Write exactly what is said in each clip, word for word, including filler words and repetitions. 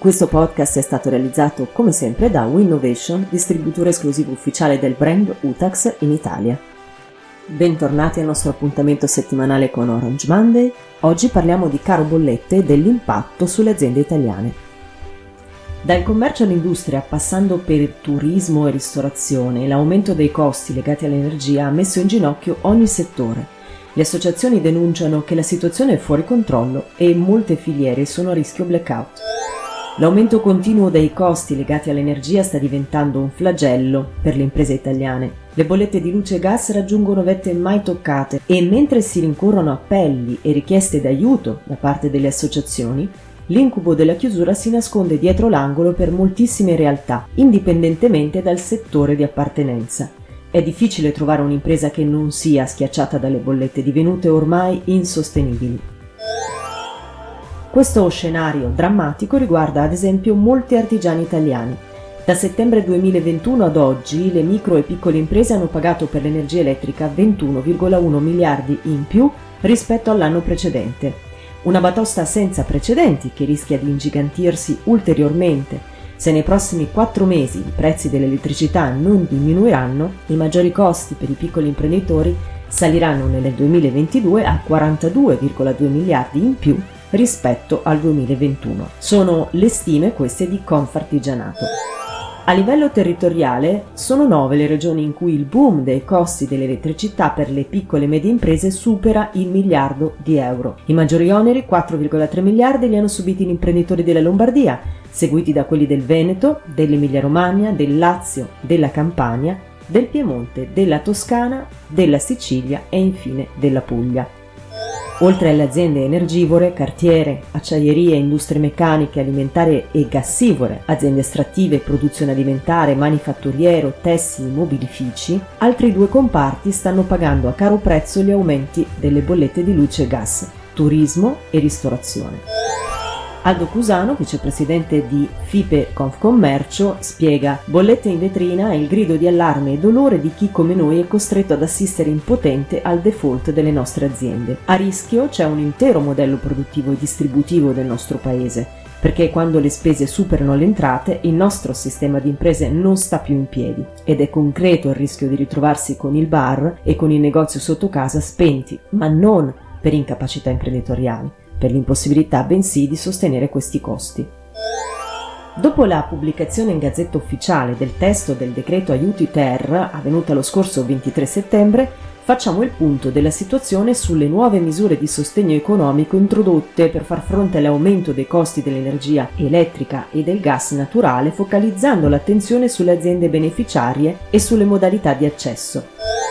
Questo podcast è stato realizzato come sempre da Winnovation, distributore esclusivo ufficiale del brand Utax in Italia. Bentornati al nostro appuntamento settimanale con Orange Monday. Oggi parliamo di caro bollette e dell'impatto sulle aziende italiane. Dal commercio all'industria, passando per il turismo e ristorazione, l'aumento dei costi legati all'energia ha messo in ginocchio ogni settore. Le associazioni denunciano che la situazione è fuori controllo e molte filiere sono a rischio blackout. L'aumento continuo dei costi legati all'energia sta diventando un flagello per le imprese italiane. Le bollette di luce e gas raggiungono vette mai toccate e mentre si rincorrono appelli e richieste d'aiuto da parte delle associazioni, l'incubo della chiusura si nasconde dietro l'angolo per moltissime realtà, indipendentemente dal settore di appartenenza. È difficile trovare un'impresa che non sia schiacciata dalle bollette divenute ormai insostenibili. Questo scenario drammatico riguarda ad esempio molti artigiani italiani. Da settembre duemilaventuno ad oggi le micro e piccole imprese hanno pagato per l'energia elettrica ventuno virgola uno miliardi in più rispetto all'anno precedente. Una batosta senza precedenti che rischia di ingigantirsi ulteriormente. Se nei prossimi quattro mesi i prezzi dell'elettricità non diminuiranno, i maggiori costi per i piccoli imprenditori saliranno nel duemilaventidue a quarantadue virgola due miliardi in più rispetto al duemilaventuno. Sono le stime queste di Confartigianato. A livello territoriale sono nove le regioni in cui il boom dei costi dell'elettricità per le piccole e medie imprese supera il miliardo di euro. I maggiori oneri, quattro virgola tre miliardi, li hanno subiti gli imprenditori della Lombardia, seguiti da quelli del Veneto, dell'Emilia-Romagna, del Lazio, della Campania, del Piemonte, della Toscana, della Sicilia e infine della Puglia. Oltre alle aziende energivore, cartiere, acciaierie, industrie meccaniche, alimentari e gassivore, aziende estrattive, produzione alimentare, manifatturiero, tessili, mobilifici, altri due comparti stanno pagando a caro prezzo gli aumenti delle bollette di luce e gas, turismo e ristorazione. Aldo Cusano, vicepresidente di FIPE Confcommercio, spiega: bollette in vetrina è il grido di allarme e dolore di chi come noi è costretto ad assistere impotente al default delle nostre aziende. A rischio c'è un intero modello produttivo e distributivo del nostro paese, perché quando le spese superano le entrate il nostro sistema di imprese non sta più in piedi ed è concreto il rischio di ritrovarsi con il bar e con il negozio sotto casa spenti, ma non per incapacità imprenditoriali, per l'impossibilità bensì di sostenere questi costi. Dopo la pubblicazione in Gazzetta Ufficiale del testo del decreto aiuti ter, avvenuta lo scorso ventitré settembre, facciamo il punto della situazione sulle nuove misure di sostegno economico introdotte per far fronte all'aumento dei costi dell'energia elettrica e del gas naturale, focalizzando l'attenzione sulle aziende beneficiarie e sulle modalità di accesso.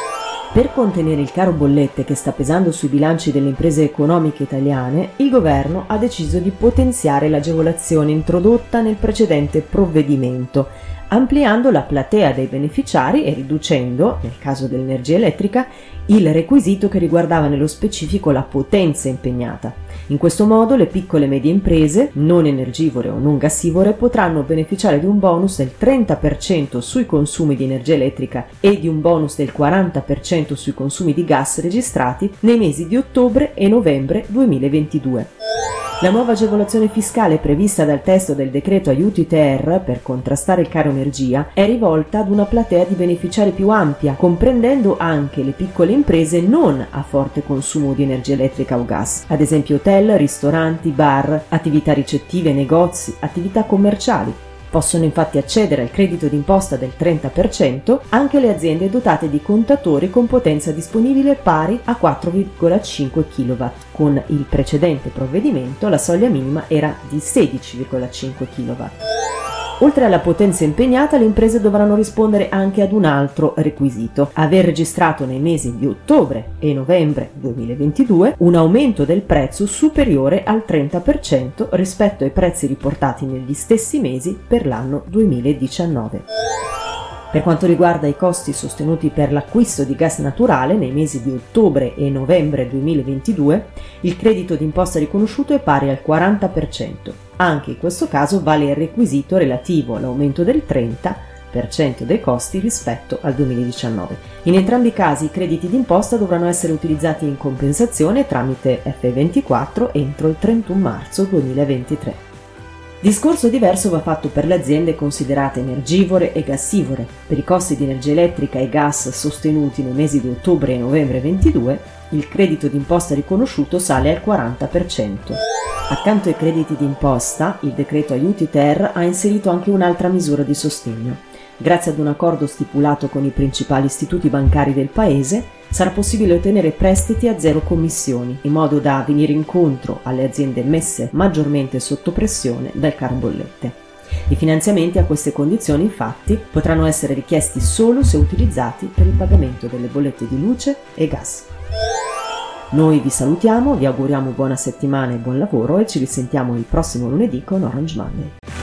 Per contenere il caro bollette che sta pesando sui bilanci delle imprese economiche italiane, il governo ha deciso di potenziare l'agevolazione introdotta nel precedente provvedimento, ampliando la platea dei beneficiari e riducendo, nel caso dell'energia elettrica, il requisito che riguardava nello specifico la potenza impegnata. In questo modo le piccole e medie imprese, non energivore o non gassivore, potranno beneficiare di un bonus del trenta per cento sui consumi di energia elettrica e di un bonus del quaranta per cento sui consumi di gas registrati nei mesi di ottobre e novembre duemilaventidue. La nuova agevolazione fiscale prevista dal testo del decreto aiuti ter per contrastare il caro energia è rivolta ad una platea di beneficiari più ampia, comprendendo anche le piccole imprese non a forte consumo di energia elettrica o gas, ad esempio hotel, ristoranti, bar, attività ricettive, negozi, attività commerciali. Possono infatti accedere al credito d'imposta del trenta per cento anche le aziende dotate di contatori con potenza disponibile pari a quattro virgola cinque chilowatt. Con il precedente provvedimento la soglia minima era di sedici virgola cinque chilowatt. Oltre alla potenza impegnata, le imprese dovranno rispondere anche ad un altro requisito: aver registrato nei mesi di ottobre e novembre duemilaventidue un aumento del prezzo superiore al trenta per cento rispetto ai prezzi riportati negli stessi mesi per l'anno duemiladiciannove. Per quanto riguarda i costi sostenuti per l'acquisto di gas naturale nei mesi di ottobre e novembre duemilaventidue, il credito d'imposta riconosciuto è pari al quaranta per cento. Anche in questo caso vale il requisito relativo all'aumento del trenta per cento dei costi rispetto al duemiladiciannove. In entrambi i casi i crediti d'imposta dovranno essere utilizzati in compensazione tramite effe ventiquattro entro il trentuno marzo duemilaventitré. Discorso diverso va fatto per le aziende considerate energivore e gassivore. Per i costi di energia elettrica e gas sostenuti nei mesi di ottobre e novembre ventidue, il credito d'imposta riconosciuto sale al quaranta per cento. Accanto ai crediti d'imposta, il decreto aiuti ter ha inserito anche un'altra misura di sostegno. Grazie ad un accordo stipulato con i principali istituti bancari del paese, sarà possibile ottenere prestiti a zero commissioni, in modo da venire incontro alle aziende messe maggiormente sotto pressione dal caro bollette. I finanziamenti a queste condizioni, infatti, potranno essere richiesti solo se utilizzati per il pagamento delle bollette di luce e gas. Noi vi salutiamo, vi auguriamo buona settimana e buon lavoro e ci risentiamo il prossimo lunedì con Orange Monday.